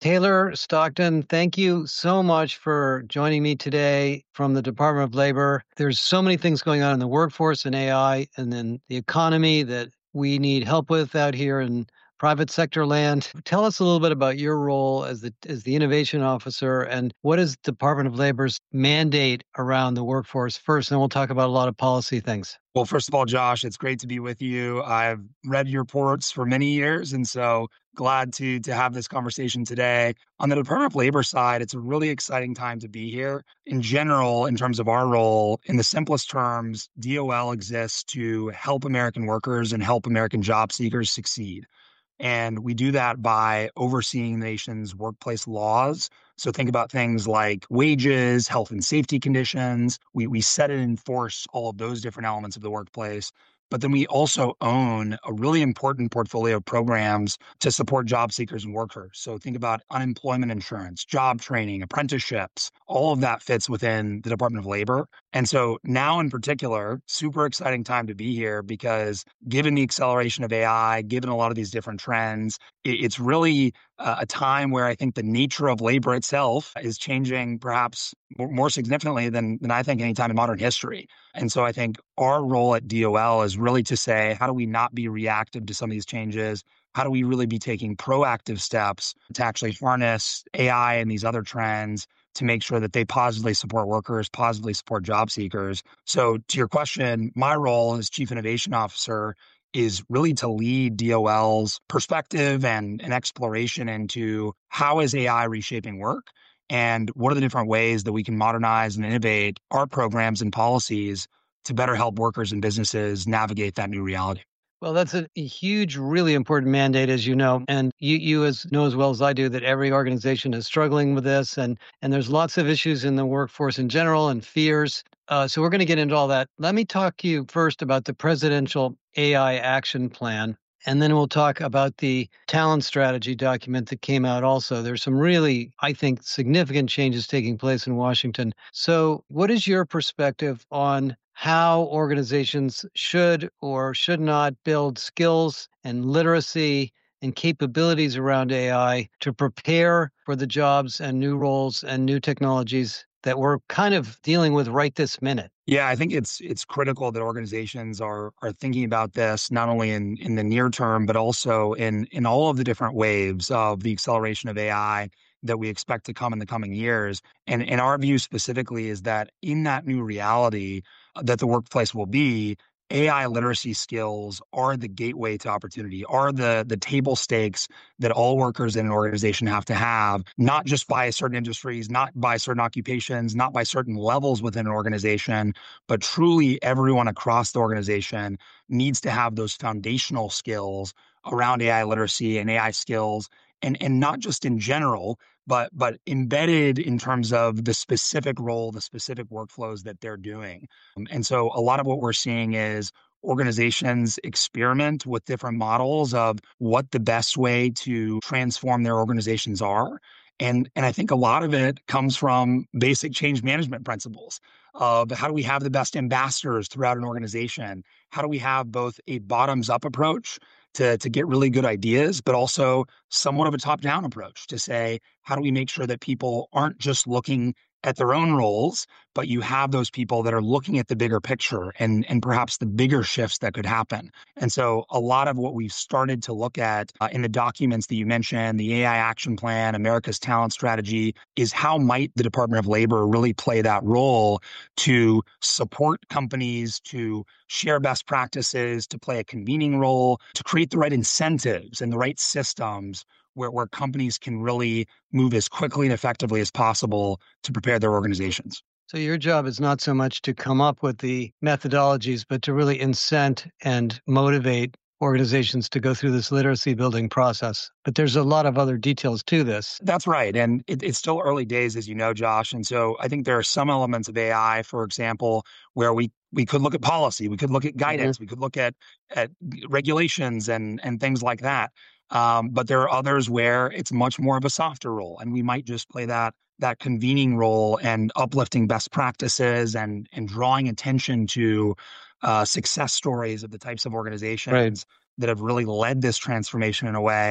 Taylor Stockton, thank you so much for joining me today from the Department of Labor. There's so many things going on in the workforce and AI and then the economy that we need help with out here in private sector land. Tell us a little bit about your role as the innovation officer and what is Department of Labor's mandate around the workforce first, and then we'll talk about a lot of policy things. Well, first of all, Josh, it's great to be with you. I've read your reports for many years, and so glad to have this conversation today. On the Department of Labor side, it's a really exciting time to be here. In general, in terms of our role, in the simplest terms, DOL exists to help American workers and help American job seekers succeed. And we do that by overseeing the nation's workplace laws. So think about things like wages, health and safety conditions. We set and enforce all of those different elements of the workplace. But then we also own a really important portfolio of programs to support job seekers and workers. So think about unemployment insurance, job training, apprenticeships. All of that fits within the Department of Labor. And so now in particular, super exciting time to be here because given the acceleration of AI, given a lot of these different trends, it's really a time where I think the nature of labor itself is changing perhaps more significantly than I think any time in modern history. And so I think our role at DOL is really to say, how do we not be reactive to some of these changes? How do we really be taking proactive steps to actually harness AI and these other trends to make sure that they positively support workers, positively support job seekers? So to your question, my role as Chief Innovation Officer is really to lead DOL's perspective and an exploration into how is AI reshaping work and what are the different ways that we can modernize and innovate our programs and policies to better help workers and businesses navigate that new reality. Well, that's a huge, really important mandate, as you know, and you as know as well as I do that every organization is struggling with this, and there's lots of issues in the workforce in general and fears. So we're going to get into all that. Let me talk to you first about the presidential AI action plan. And then we'll talk about the talent strategy document that came out also. There's some really, I think, significant changes taking place in Washington. So, what is your perspective on how organizations should or should not build skills and literacy and capabilities around AI to prepare for the jobs and new roles and new technologies that we're kind of dealing with right this minute? Yeah, I think it's critical that organizations are thinking about this not only in the near term, but also in all of the different waves of the acceleration of AI that we expect to come in the coming years. And our view specifically is that in that new reality that the workplace will be, AI literacy skills are the gateway to opportunity, are the table stakes that all workers in an organization have to have, not just by certain industries, not by certain occupations, not by certain levels within an organization, but truly everyone across the organization needs to have those foundational skills around AI literacy and AI skills, and not just in general, but embedded in terms of the specific role, the specific workflows that they're doing. And so a lot of what we're seeing is organizations experiment with different models of what the best way to transform their organizations are. And I think a lot of it comes from basic change management principles of how do we have the best ambassadors throughout an organization? How do we have both a bottoms up approach to get really good ideas, but also somewhat of a top down approach to say, how do we make sure that people aren't just looking at their own roles, but you have those people that are looking at the bigger picture and perhaps the bigger shifts that could happen. And so a lot of what we've started to look at in the documents that you mentioned, the AI action plan, America's talent strategy, is how might the Department of Labor really play that role to support companies, to share best practices, to play a convening role, to create the right incentives and the right systems where companies can really move as quickly and effectively as possible to prepare their organizations. So your job is not so much to come up with the methodologies, but to really incent and motivate organizations to go through this literacy building process. But there's a lot of other details to this. That's right. And it's still early days, as you know, Josh. And so I think there are some elements of AI, for example, where we could look at policy, we could look at guidance, we could look at regulations and things like that. But there are others where it's much more of a softer role, and we might just play that convening role and uplifting best practices and drawing attention to success stories of the types of organizations Right. that have really led this transformation in a way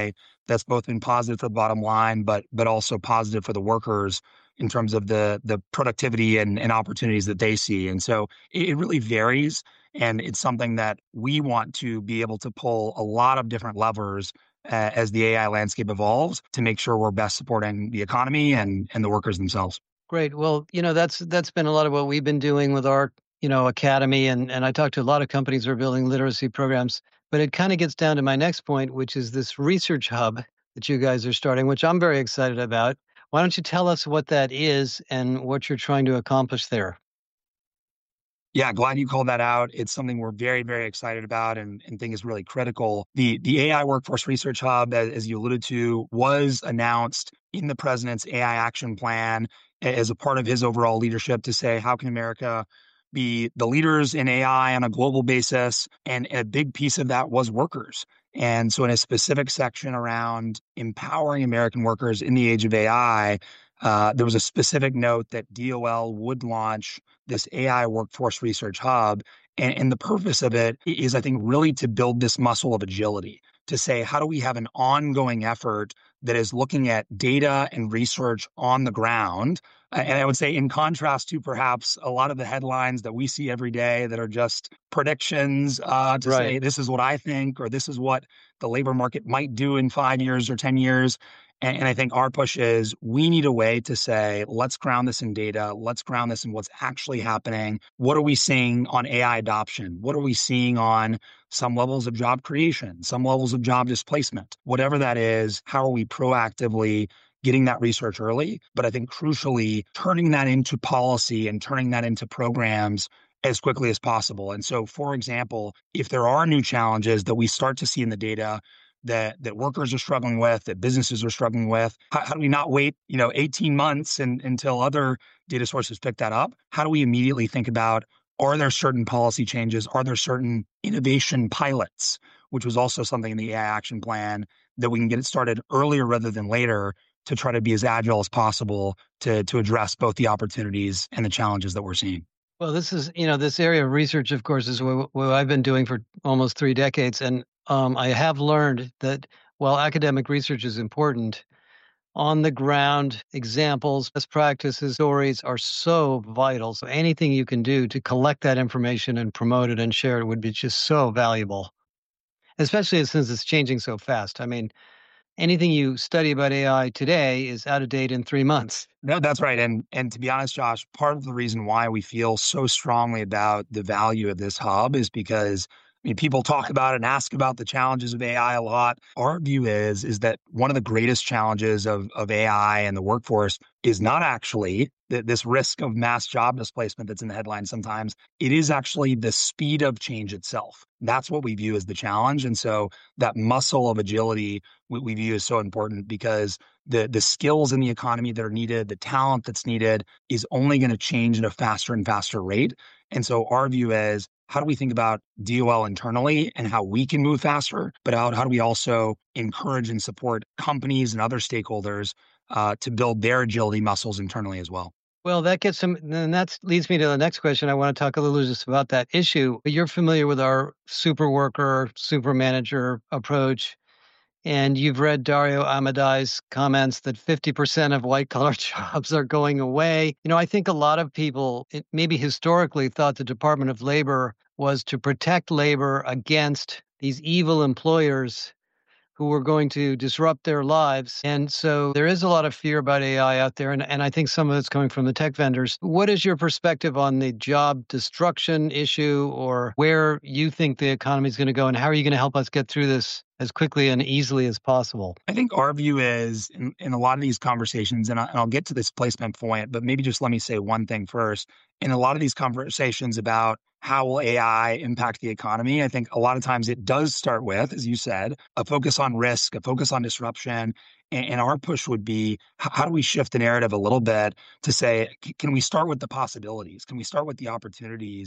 that's both been positive for the bottom line, but also positive for the workers in terms of the productivity and opportunities that they see. And so it really varies. And it's something that we want to be able to pull a lot of different levers as the AI landscape evolves to make sure we're best supporting the economy and the workers themselves. Great. Well, that's been a lot of what we've been doing with our, academy. And I talked to a lot of companies who are building literacy programs, but it kind of gets down to my next point, which is this research hub that you guys are starting, which I'm very excited about. Why don't you tell us what that is and what you're trying to accomplish there? Yeah, glad you called that out. It's something we're very, very excited about and think is really critical. The AI Workforce Research Hub, as you alluded to, was announced in the president's AI action plan as a part of his overall leadership to say, how can America be the leaders in AI on a global basis? And a big piece of that was workers. And so in a specific section around empowering American workers in the age of AI, there was a specific note that DOL would launch this AI Workforce Research Hub. And the purpose of it is, I think, really to build this muscle of agility, to say, how do we have an ongoing effort that is looking at data and research on the ground? And I would say, in contrast to perhaps a lot of the headlines that we see every day that are just predictions to Right. say, this is what I think, or this is what the labor market might do in 5 years or 10 years. And I think our push is we need a way to say, let's ground this in data. Let's ground this in what's actually happening. What are we seeing on AI adoption? What are we seeing on some levels of job creation, some levels of job displacement? Whatever that is, how are we proactively getting that research early? But I think crucially, turning that into policy and turning that into programs as quickly as possible. And so, for example, if there are new challenges that we start to see in the data, that workers are struggling with, that businesses are struggling with? How do we not wait, 18 months until other data sources pick that up? How do we immediately think about, are there certain policy changes? Are there certain innovation pilots, which was also something in the AI action plan, that we can get it started earlier rather than later to try to be as agile as possible to address both the opportunities and the challenges that we're seeing? Well, this area of research, of course, is what I've been doing for almost 3 decades. And I have learned that while academic research is important, on the ground examples, best practices, stories are so vital. So anything you can do to collect that information and promote it and share it would be just so valuable, especially since it's changing so fast. I mean, anything you study about AI today is out of date in 3 months. No, that's right. And to be honest, Josh, part of the reason why we feel so strongly about the value of this hub is because, I mean, people talk about it and ask about the challenges of AI a lot. Our view is that one of the greatest challenges of AI and the workforce is not actually this risk of mass job displacement that's in the headlines sometimes. It is actually the speed of change itself. That's what we view as the challenge. And so that muscle of agility we view as so important because the skills in the economy that are needed, the talent that's needed is only going to change at a faster and faster rate. And so our view is, how do we think about DOL internally and how we can move faster, but how do we also encourage and support companies and other stakeholders to build their agility muscles internally as well? Well, then that leads me to the next question. I want to talk a little just about that issue. You're familiar with our super worker, super manager approach. And you've read Dario Amadai's comments that 50% of white collar jobs are going away. I think a lot of people, maybe historically, thought the Department of Labor was to protect labor against these evil employers who were going to disrupt their lives. And so there is a lot of fear about AI out there. And I think some of it's coming from the tech vendors. What is your perspective on the job destruction issue or where you think the economy is going to go? And how are you going to help us get through this as quickly and easily as possible? I think our view is in a lot of these conversations, and I'll get to this placement point, but maybe just let me say one thing first. In a lot of these conversations about how will AI impact the economy, I think a lot of times it does start with, as you said, a focus on risk, a focus on disruption. And our push would be, how do we shift the narrative a little bit to say, can we start with the possibilities? Can we start with the opportunities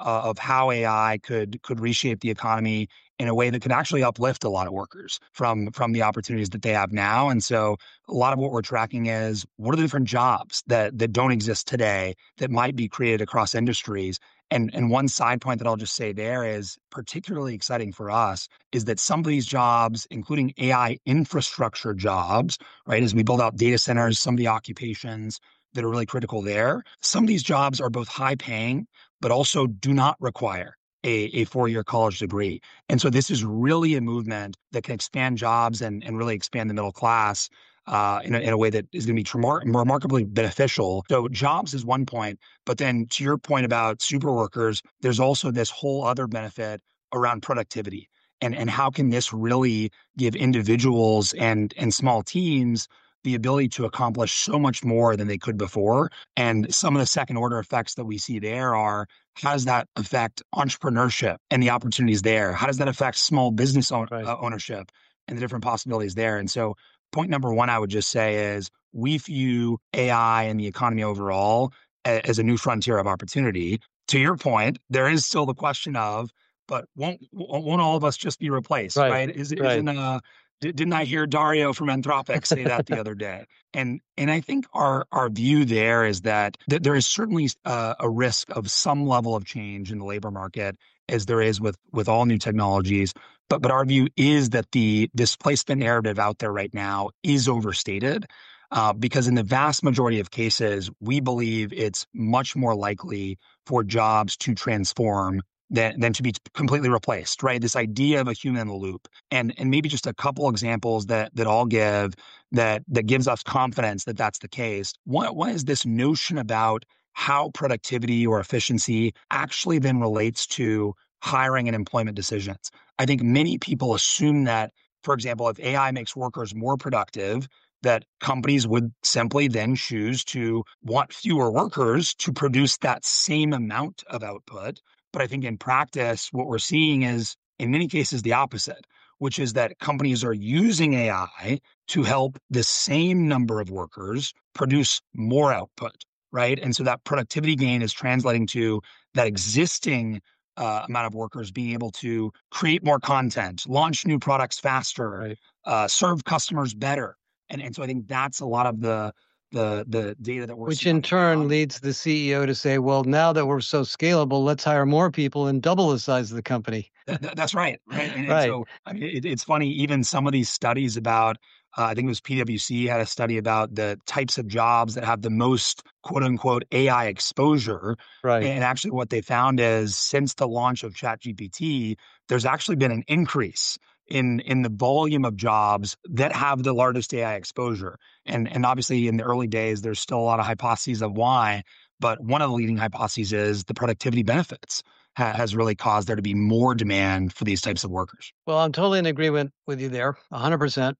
of how AI could reshape the economy in a way that could actually uplift a lot of workers from the opportunities that they have now. And so a lot of what we're tracking is what are the different jobs that don't exist today that might be created across industries. And one side point that I'll just say there is particularly exciting for us is that some of these jobs, including AI infrastructure jobs, right, as we build out data centers, some of the occupations that are really critical there, some of these jobs are both high paying, but also do not require a four-year college degree. And so this is really a movement that can expand jobs and really expand the middle class in a way that is going to be remarkably beneficial. So jobs is one point, but then to your point about super workers, there's also this whole other benefit around productivity. And how can this really give individuals and small teams the ability to accomplish so much more than they could before? And some of the second order effects that we see there are, how does that affect entrepreneurship and the opportunities there? How does that affect small business ownership and the different possibilities there? And so point number one, I would just say is we view AI and the economy overall as a new frontier of opportunity. To your point, there is still the question of, but won't all of us just be replaced, right? Didn't I hear Dario from Anthropic say that the other day? And I think our view there is that there is certainly a risk of some level of change in the labor market, as there is with all new technologies. But our view is that the displacement narrative out there right now is overstated. Because in the vast majority of cases, we believe it's much more likely for jobs to transform than to be completely replaced, right? This idea of a human in the loop. And maybe just a couple examples that I'll give that gives us confidence that that's the case. One is this notion about how productivity or efficiency actually then relates to hiring and employment decisions. I think many people assume that, for example, if AI makes workers more productive, that companies would simply then choose to want fewer workers to produce that same amount of output. But I think in practice, what we're seeing is, in many cases, the opposite, which is that companies are using AI to help the same number of workers produce more output, right? And so that productivity gain is translating to that existing amount of workers being able to create more content, launch new products faster, serve customers better. And so I think that's a lot of the data that we're Which seeing. in turn leads the CEO to say, well, now that we're so scalable, let's hire more people and double the size of the company. That's right. And so I mean, it's funny, even some of these studies about, I think it was PwC had a study about the types of jobs that have the most quote unquote AI exposure. And actually what they found is since the launch of ChatGPT, there's actually been an increase in the volume of jobs that have the largest AI exposure. And obviously in the early days, there's still a lot of hypotheses of why, but one of the leading hypotheses is the productivity benefits has really caused there to be more demand for these types of workers. Well, I'm totally in agreement with you there, 100%.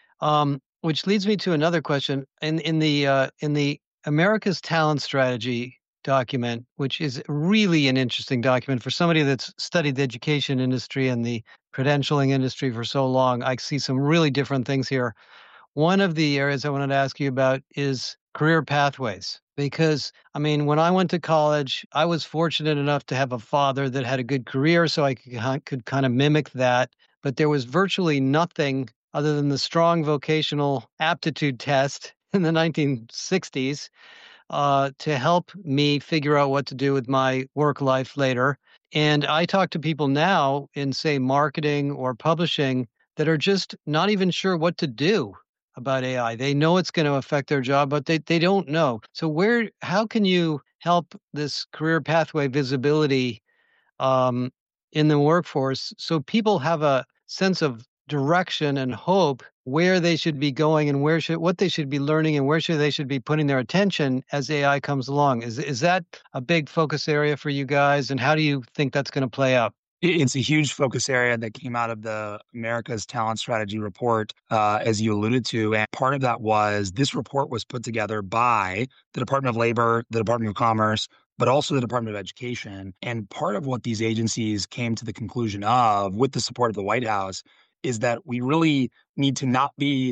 Which leads me to another question. In the America's Talent Strategy document, which is really an interesting document for somebody that's studied the education industry and the credentialing industry for so long, I see some really different things here. One of the areas I wanted to ask you about is career pathways. Because, I mean, when I went to college, I was fortunate enough to have a father that had a good career, so I could kind of mimic that. But there was virtually nothing other than the strong vocational aptitude test in the 1960s to help me figure out what to do with my work life later. And I talk to people now in, say, marketing or publishing that are just not even sure what to do about AI. They know it's going to affect their job, but they don't know. So how can you help this career pathway visibility in the workforce so people have a sense of direction and hope where they should be going and what they should be learning and where they should be putting their attention as AI comes along? Is that a big focus area for you guys, and how do you think that's going to play out? It's a huge focus area that came out of the America's Talent Strategy report, as you alluded to. And part of that was this report was put together by the Department of Labor, the Department of Commerce, but also the Department of Education. And part of what these agencies came to the conclusion of, with the support of the White House, is that we really need to not be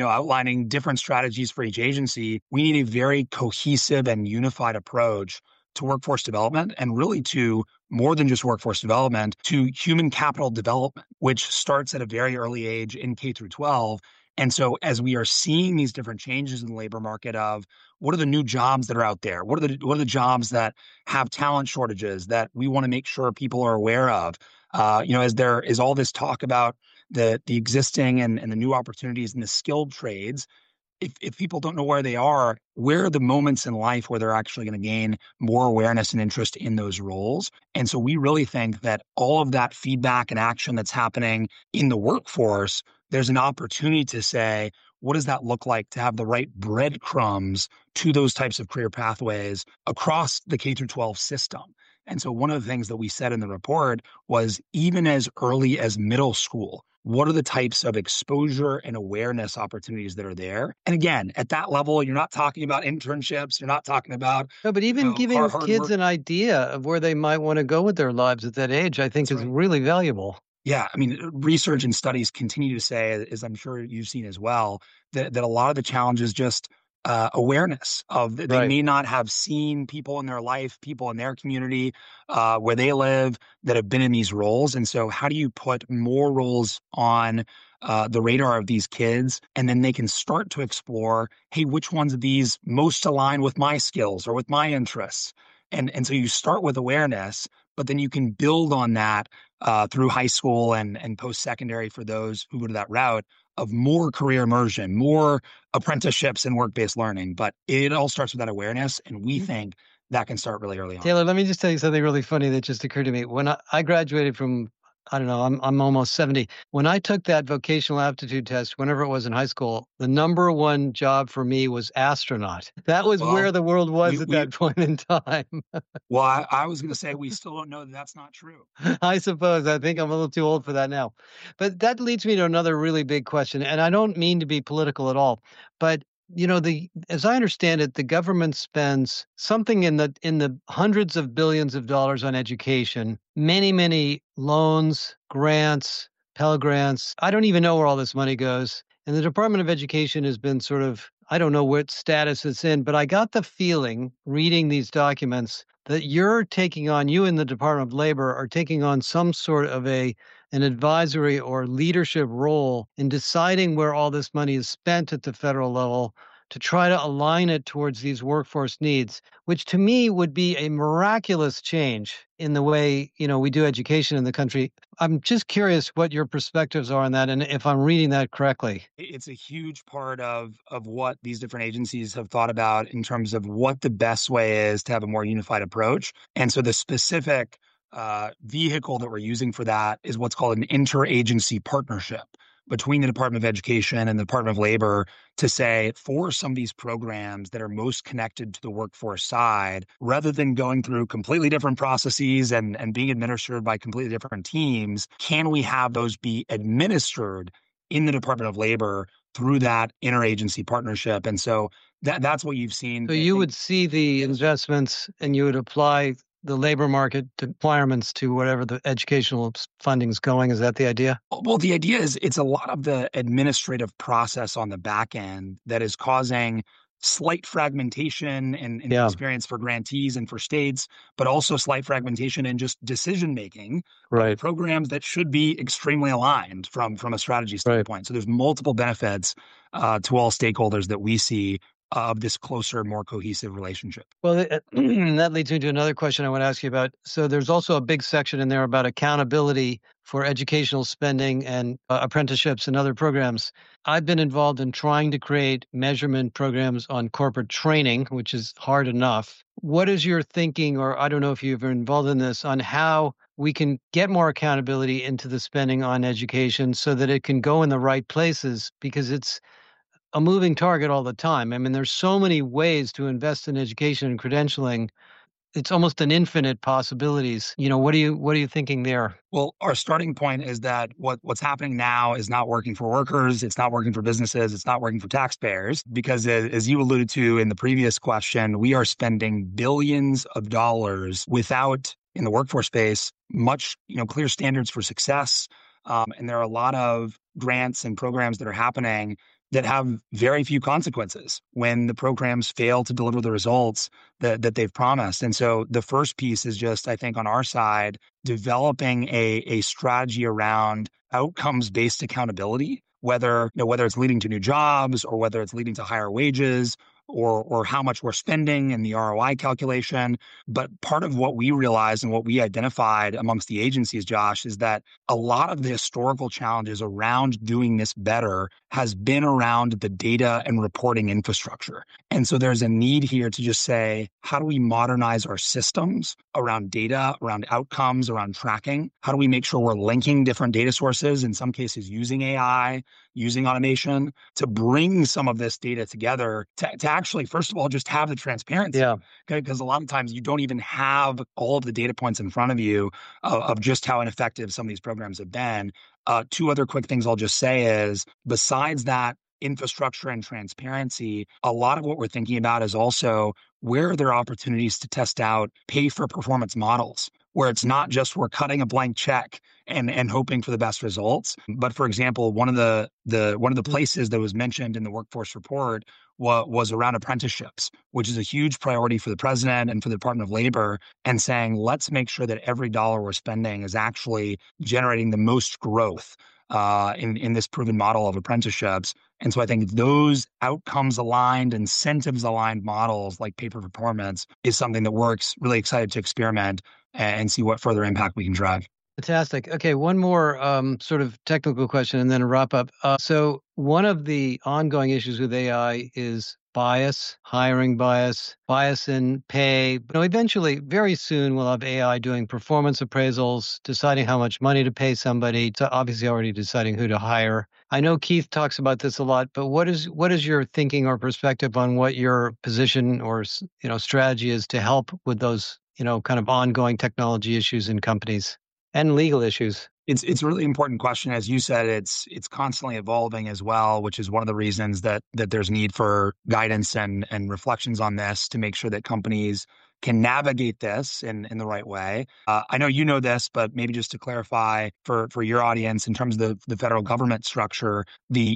outlining different strategies for each agency. We need a very cohesive and unified approach to workforce development, and really to more than just workforce development, to human capital development, which starts at a very early age in K through 12. And so as we are seeing these different changes in the labor market of what are the new jobs that are out there? What are the jobs that have talent shortages that we want to make sure people are aware of? As there is all this talk about the existing and the new opportunities in the skilled trades, if people don't know where they are, where are the moments in life where they're actually going to gain more awareness and interest in those roles? And so we really think that all of that feedback and action that's happening in the workforce, there's an opportunity to say, what does that look like to have the right breadcrumbs to those types of career pathways across the K through 12 system? And so one of the things that we said in the report was even as early as middle school, what are the types of exposure and awareness opportunities that are there? And again, at that level, you're not talking about internships. You're not talking about No, but even giving hard kids work. an idea of where they might want to go with their lives at that age, I think That's is right. really valuable. Yeah, I mean, research and studies continue to say, as I'm sure you've seen as well, that a lot of the challenge is just awareness of that they Right. may not have seen people in their life, people in their community, where they live that have been in these roles. And so, how do you put more roles on the radar of these kids, and then they can start to explore, hey, which ones of these most align with my skills or with my interests? And so you start with awareness, but then you can build on that through high school and post-secondary for those who go to that route of more career immersion, more apprenticeships and work-based learning. But it all starts with that awareness, and we think that can start really early on. Taylor, let me just tell you something really funny that just occurred to me. When I graduated from, I don't know, I'm almost 70. When I took that vocational aptitude test, whenever it was in high school, the number one job for me was astronaut. That was where Well, the world we, was at we that point in time. well, I was going to say we still don't know that that's not true. I suppose. I think I'm a little too old for that now. But that leads me to another really big question. And I don't mean to be political at all, but the as I understand it, the government spends something in the hundreds of billions of dollars on education, many, many loans, grants, Pell Grants. I don't even know where all this money goes. And the Department of Education has been sort of, I don't know what status it's in, but I got the feeling reading these documents that you in the Department of Labor are taking on some sort of an advisory or leadership role in deciding where all this money is spent at the federal level to try to align it towards these workforce needs, which to me would be a miraculous change in the way, we do education in the country. I'm just curious what your perspectives are on that and if I'm reading that correctly. It's a huge part of what these different agencies have thought about in terms of what the best way is to have a more unified approach. And so the specific vehicle that we're using for that is what's called an interagency partnership between the Department of Education and the Department of Labor to say, for some of these programs that are most connected to the workforce side, rather than going through completely different processes and being administered by completely different teams, can we have those be administered in the Department of Labor through that interagency partnership? And so that's what you've seen. So I you think. would see the investments and you would apply the labor market requirements to whatever the educational funding is going. Is that the idea? Well, the idea is it's a lot of the administrative process on the back end that is causing slight fragmentation in the Yeah, experience for grantees and for states, but also slight fragmentation in just decision making of right, programs that should be extremely aligned from a strategy right. standpoint. So there's multiple benefits to all stakeholders that we see of this closer, more cohesive relationship. Well, that leads me to another question I want to ask you about. So there's also a big section in there about accountability for educational spending and apprenticeships and other programs. I've been involved in trying to create measurement programs on corporate training, which is hard enough. What is your thinking, or I don't know if you've been involved in this, on how we can get more accountability into the spending on education so that it can go in the right places? Because it's a moving target all the time. I mean, there's so many ways to invest in education and credentialing. It's almost an infinite possibilities. What are you thinking there? Well, our starting point is that what's happening now is not working for workers. It's not working for businesses. It's not working for taxpayers because as you alluded to in the previous question, we are spending billions of dollars without in the workforce space, much, clear standards for success. And there are a lot of grants and programs that are happening that have very few consequences when the programs fail to deliver the results that they've promised. And so the first piece is just, I think, on our side, developing a strategy around outcomes-based accountability, whether it's leading to new jobs or whether it's leading to higher wages or how much we're spending and the ROI calculation. But part of what we realized and what we identified amongst the agencies, Josh, is that a lot of the historical challenges around doing this better has been around the data and reporting infrastructure. And so there's a need here to just say, how do we modernize our systems around data, around outcomes, around tracking? How do we make sure we're linking different data sources, in some cases using AI, using automation to bring some of this data together to actually, first of all, just have the transparency. Yeah. Okay. Because a lot of times you don't even have all of the data points in front of you of just how ineffective some of these programs have been. Two other quick things I'll just say is, besides that infrastructure and transparency, a lot of what we're thinking about is also where are there opportunities to test out pay for performance models, where it's not just we're cutting a blank check and hoping for the best results. But for example, one of the places that was mentioned in the workforce report was around apprenticeships, which is a huge priority for the president and for the Department of Labor, and saying, let's make sure that every dollar we're spending is actually generating the most growth in this proven model of apprenticeships. And so I think those outcomes aligned, incentives aligned models like pay for performance is something that works. Really excited to experiment and see what further impact we can drive. Fantastic. Okay, one more sort of technical question and then a wrap up. So one of the ongoing issues with AI is bias, hiring bias, bias in pay. But eventually, very soon, we'll have AI doing performance appraisals, deciding how much money to pay somebody, to obviously already deciding who to hire. I know Keith talks about this a lot, but what is your thinking or perspective on what your position or strategy is to help with those kind of ongoing technology issues in companies? And legal issues. It's a really important question. As you said, it's constantly evolving as well, which is one of the reasons that there's need for guidance and reflections on this to make sure that companies can navigate this in the right way. I know you know this, but maybe just to clarify for your audience, in terms of the federal government structure, the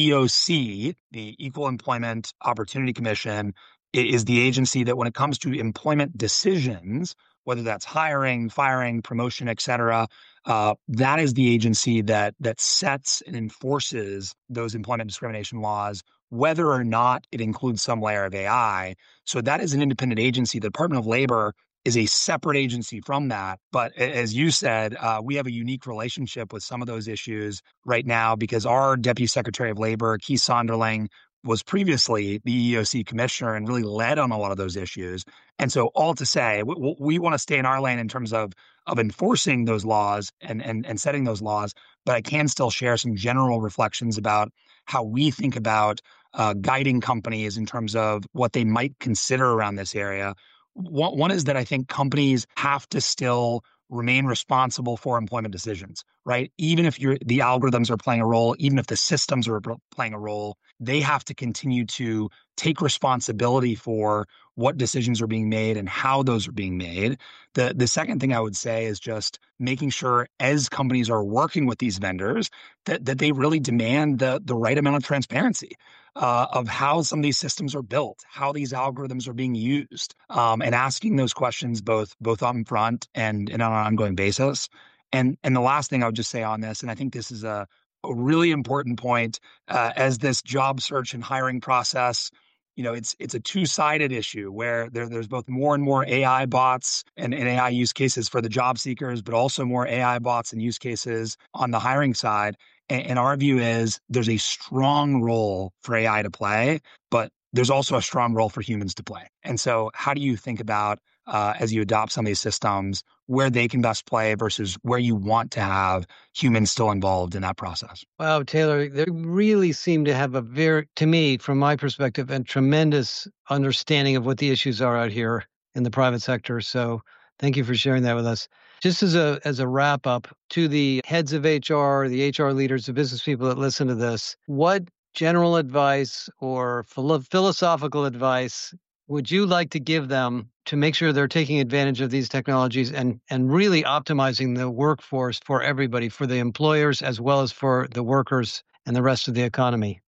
EEOC, the Equal Employment Opportunity Commission, is the agency that, when it comes to employment decisions, whether that's hiring, firing, promotion, et cetera, that is the agency that sets and enforces those employment discrimination laws, whether or not it includes some layer of AI. So that is an independent agency. The Department of Labor is a separate agency from that. But as you said, we have a unique relationship with some of those issues right now because our Deputy Secretary of Labor, Keith Sonderling, was previously the EEOC commissioner and really led on a lot of those issues. And so all to say, we want to stay in our lane in terms of enforcing those laws and setting those laws, but I can still share some general reflections about how we think about guiding companies in terms of what they might consider around this area. One is that I think companies have to still remain responsible for employment decisions, right? Even if the algorithms are playing a role, even if the systems are playing a role, they have to continue to take responsibility for what decisions are being made and how those are being made. The second thing I would say is just making sure, as companies are working with these vendors, that they really demand the right amount of transparency of how some of these systems are built, how these algorithms are being used, and asking those questions both up front and on an ongoing basis. And the last thing I would just say on this, and I think this is a really important point, as this job search and hiring process, it's a two-sided issue where there's both more and more AI bots and AI use cases for the job seekers, but also more AI bots and use cases on the hiring side. And our view is there's a strong role for AI to play, but there's also a strong role for humans to play. And so how do you think about, as you adopt some of these systems, where they can best play versus where you want to have humans still involved in that process? Wow, Taylor, they really seem to have to me, from my perspective, a tremendous understanding of what the issues are out here in the private sector. So thank you for sharing that with us. Just as a wrap up, to the heads of HR, the HR leaders, the business people that listen to this, what general advice or philosophical advice would you like to give them to make sure they're taking advantage of these technologies and really optimizing the workforce for everybody, for the employers as well as for the workers and the rest of the economy?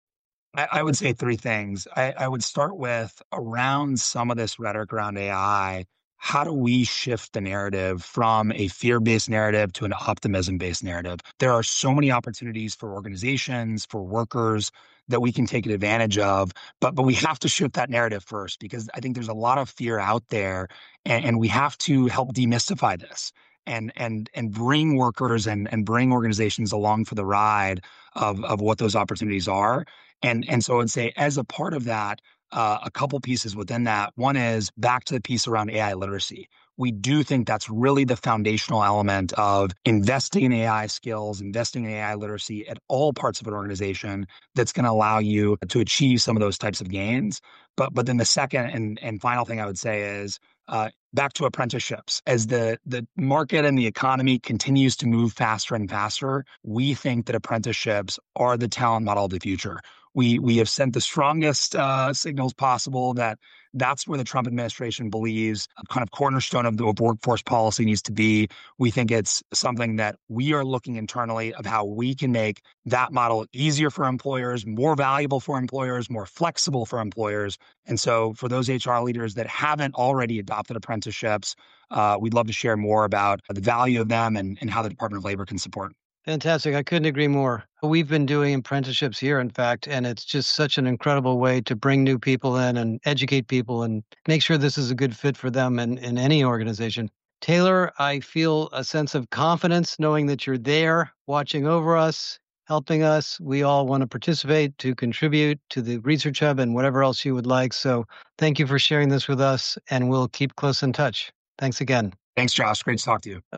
I would say three things. I would start with around some of this rhetoric around AI. How do we shift the narrative from a fear-based narrative to an optimism-based narrative? There are so many opportunities for organizations, for workers that we can take advantage of, but we have to shift that narrative first because I think there's a lot of fear out there, and we have to help demystify this and bring workers and bring organizations along for the ride of what those opportunities are. And so I'd say as a part of that, a couple pieces within that. One is back to the piece around AI literacy. We do think that's really the foundational element of investing in AI skills, investing in AI literacy at all parts of an organization that's going to allow you to achieve some of those types of gains. But then the second and final thing I would say is back to apprenticeships. As the market and the economy continues to move faster and faster, we think that apprenticeships are the talent model of the future. We have sent the strongest signals possible that that's where the Trump administration believes a kind of cornerstone of the workforce policy needs to be. We think it's something that we are looking internally of how we can make that model easier for employers, more valuable for employers, more flexible for employers. And so for those HR leaders that haven't already adopted apprenticeships, we'd love to share more about the value of them and how the Department of Labor can support. Fantastic. I couldn't agree more. We've been doing apprenticeships here, in fact, and it's just such an incredible way to bring new people in and educate people and make sure this is a good fit for them in any organization. Taylor, I feel a sense of confidence knowing that you're there, watching over us, helping us. We all want to participate to contribute to the Research Hub and whatever else you would like. So thank you for sharing this with us, and we'll keep close in touch. Thanks again. Thanks, Josh. Great to talk to you.